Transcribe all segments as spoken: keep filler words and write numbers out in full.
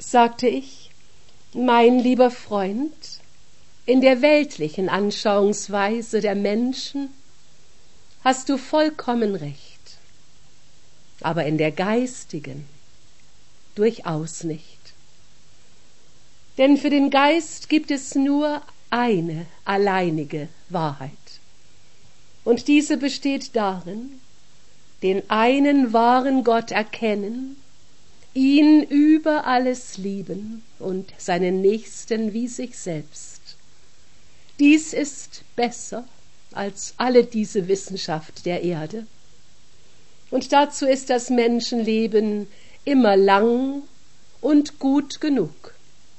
sagte ich, mein lieber Freund, in der weltlichen Anschauungsweise der Menschen hast du vollkommen recht, aber in der geistigen durchaus nicht. Denn für den Geist gibt es nur eine alleinige Wahrheit. Und diese besteht darin, den einen wahren Gott erkennen, ihn über alles lieben und seinen Nächsten wie sich selbst. Dies ist besser als alle diese Wissenschaft der Erde. Und dazu ist das Menschenleben immer lang und gut genug.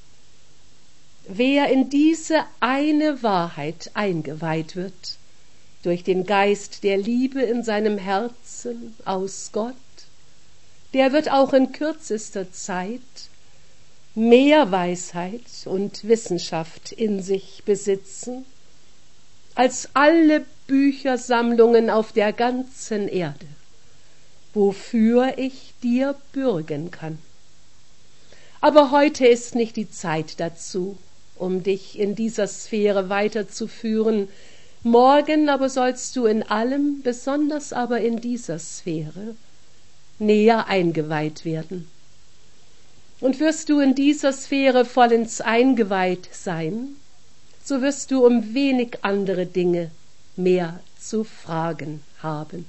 Wer in diese eine Wahrheit eingeweiht wird, durch den Geist der Liebe in seinem Herzen aus Gott, der wird auch in kürzester Zeit mehr Weisheit und Wissenschaft in sich besitzen, als alle Büchersammlungen auf der ganzen Erde, wofür ich dir bürgen kann. Aber heute ist nicht die Zeit dazu, um dich in dieser Sphäre weiterzuführen. Morgen aber sollst du in allem, besonders aber in dieser Sphäre, näher eingeweiht werden. Und wirst du in dieser Sphäre vollends eingeweiht sein, so wirst du um wenig andere Dinge mehr zu fragen haben.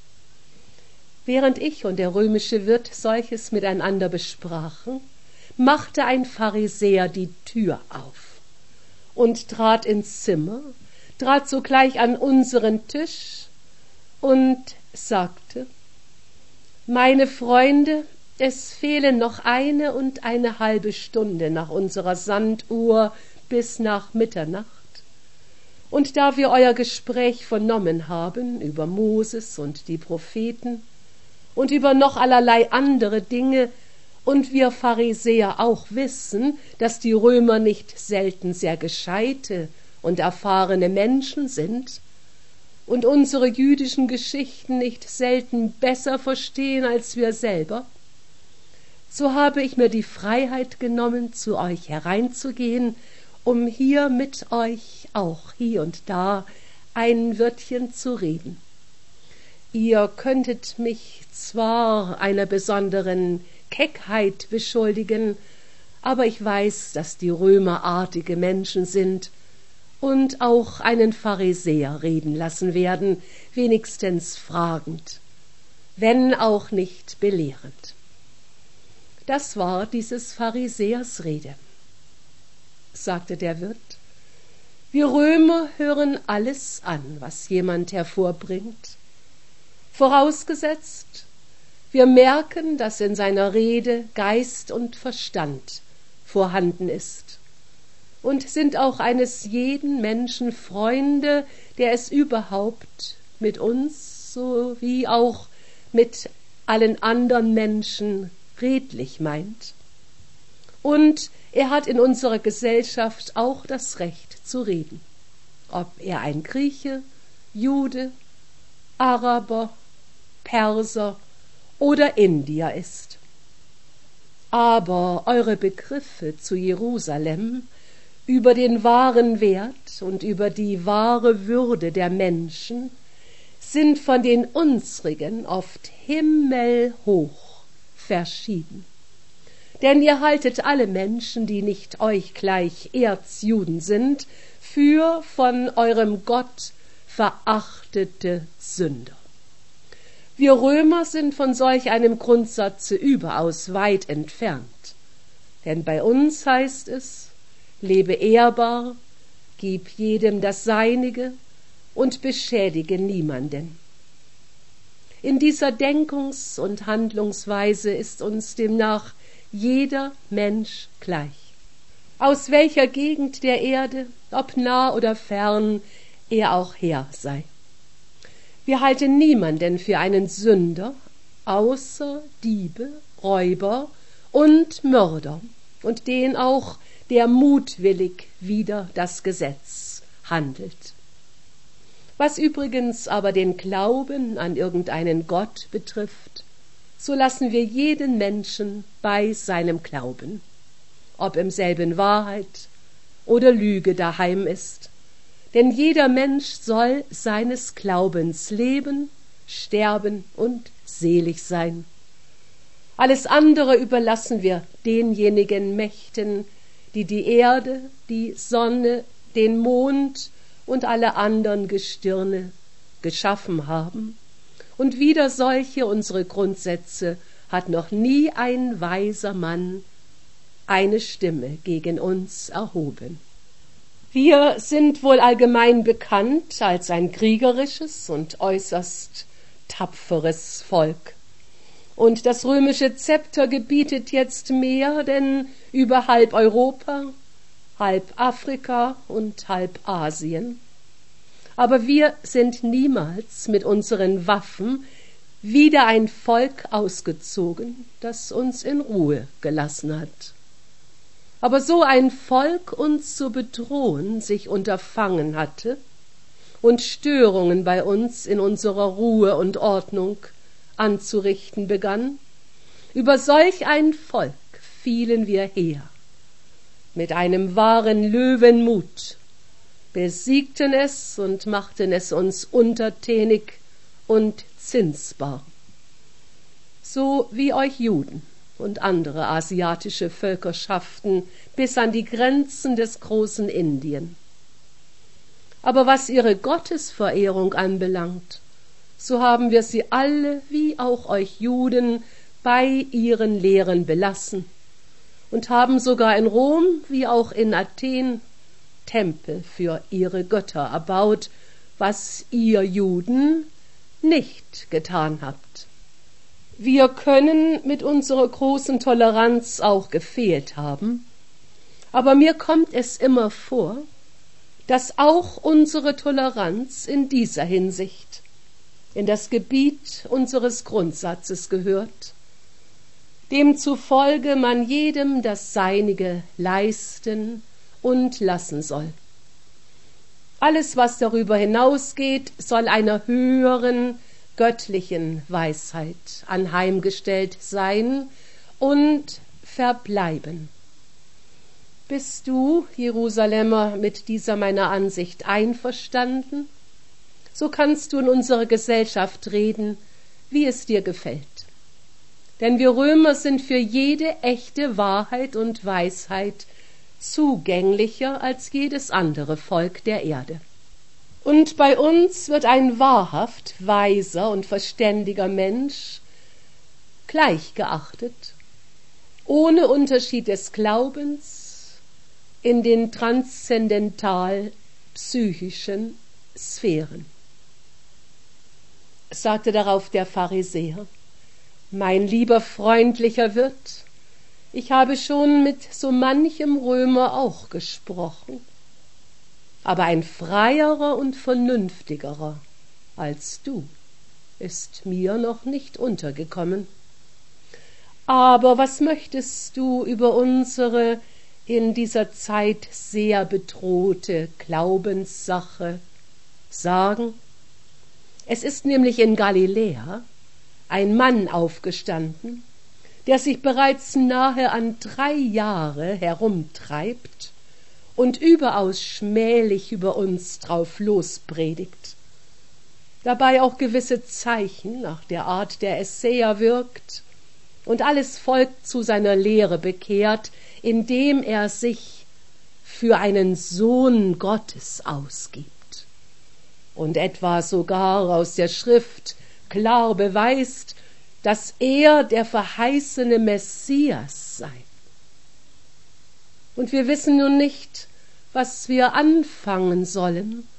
Während ich und der römische Wirt solches miteinander besprachen, machte ein Pharisäer die Tür auf und trat ins Zimmer, trat sogleich an unseren Tisch und sagte: Meine Freunde, es fehlen noch eine und eine halbe Stunde nach unserer Sanduhr bis nach Mitternacht. Und da wir euer Gespräch vernommen haben über Moses und die Propheten und über noch allerlei andere Dinge, und wir Pharisäer auch wissen, dass die Römer nicht selten sehr gescheite und erfahrene Menschen sind und unsere jüdischen Geschichten nicht selten besser verstehen als wir selber, so habe ich mir die Freiheit genommen, zu euch hereinzugehen, um hier mit euch auch hier und da ein Wörtchen zu reden. Ihr könntet mich zwar einer besonderen Keckheit beschuldigen, aber ich weiß, dass die Römer artige Menschen sind und auch einen Pharisäer reden lassen werden, wenigstens fragend, wenn auch nicht belehrend. Das war dieses Pharisäers Rede. Sagte der Wirt: Wir Römer hören alles an, was jemand hervorbringt, vorausgesetzt, wir merken, dass in seiner Rede Geist und Verstand vorhanden ist und sind auch eines jeden Menschen Freunde, der es überhaupt mit uns sowie auch mit allen anderen Menschen redlich meint. Und er hat in unserer Gesellschaft auch das Recht zu reden, ob er ein Grieche, Jude, Araber, Perser oder Indier ist. Aber eure Begriffe zu Jerusalem über den wahren Wert und über die wahre Würde der Menschen sind von den unsrigen oft himmelhoch verschieden. Denn ihr haltet alle Menschen, die nicht euch gleich Erzjuden sind, für von eurem Gott verachtete Sünder. Wir Römer sind von solch einem Grundsatze überaus weit entfernt. Denn bei uns heißt es: Lebe ehrbar, gib jedem das Seinige und beschädige niemanden. In dieser Denkungs- und Handlungsweise ist uns demnach jeder Mensch gleich, aus welcher Gegend der Erde, ob nah oder fern, er auch her sei. Wir halten niemanden für einen Sünder, außer Diebe, Räuber und Mörder, und den auch, der mutwillig wider das Gesetz handelt. Was übrigens aber den Glauben an irgendeinen Gott betrifft, so lassen wir jeden Menschen bei seinem Glauben. ob im selben Wahrheit oder Lüge daheim ist. Denn jeder Mensch soll seines Glaubens leben, sterben und selig sein. Alles andere überlassen wir denjenigen Mächten, die die Erde, die Sonne, den Mond und alle anderen Gestirne geschaffen haben. Und wider solche unsere Grundsätze hat noch nie ein weiser Mann eine Stimme gegen uns erhoben. Wir sind wohl allgemein bekannt als ein kriegerisches und äußerst tapferes Volk. Und das römische Zepter gebietet jetzt mehr denn über halb Europa, halb Afrika und halb Asien. Aber wir sind niemals mit unseren Waffen wider ein Volk ausgezogen, das uns in Ruhe gelassen hat. Aber so ein Volk uns zu bedrohen sich unterfangen hatte und Störungen bei uns in unserer Ruhe und Ordnung anzurichten begann, über solch ein Volk fielen wir her, mit einem wahren Löwenmut, besiegten es und machten es uns untertänig und zinsbar. So wie euch Juden und andere asiatische Völkerschaften bis an die Grenzen des großen Indien. Aber was ihre Gottesverehrung anbelangt, so haben wir sie alle, wie auch euch Juden, bei ihren Lehren belassen und haben sogar in Rom wie auch in Athen Tempel für ihre Götter erbaut, was ihr Juden nicht getan habt. Wir können mit unserer großen Toleranz auch gefehlt haben, aber mir kommt es immer vor, dass auch unsere Toleranz in dieser Hinsicht in das Gebiet unseres Grundsatzes gehört, demzufolge man jedem das Seinige leisten und lassen soll. Alles, was darüber hinausgeht, soll einer höheren göttlichen Weisheit anheimgestellt sein und verbleiben. Bist du, Jerusalemer, mit dieser meiner Ansicht einverstanden? So kannst du in unserer Gesellschaft reden, wie es dir gefällt. Denn wir Römer sind für jede echte Wahrheit und Weisheit zugänglicher als jedes andere Volk der Erde. Und bei uns wird ein wahrhaft weiser und verständiger Mensch gleich geachtet, ohne Unterschied des Glaubens, in den transzendental-psychischen Sphären. Sagte darauf der Pharisäer: Mein lieber freundlicher Wirt, ich habe schon mit so manchem Römer auch gesprochen, aber ein freierer und vernünftigerer als du ist mir noch nicht untergekommen. Aber was möchtest du über unsere in dieser Zeit sehr bedrohte Glaubenssache sagen? Es ist nämlich in Galiläa ein Mann aufgestanden, der sich bereits nahe an drei Jahre herumtreibt und überaus schmählich über uns drauf lospredigt, dabei auch gewisse Zeichen nach der Art der Essäer wirkt und alles Volk zu seiner Lehre bekehrt, indem er sich für einen Sohn Gottes ausgibt und etwa sogar aus der Schrift klar beweist, dass er der verheißene Messias sei. Und wir wissen nun nicht, was wir anfangen sollen